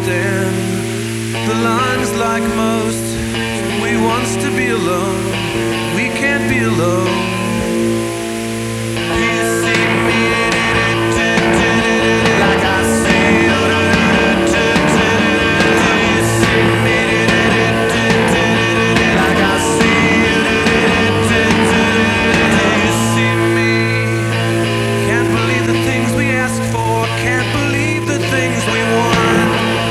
understand the lines like most. We wants to be alone, we can't be alone.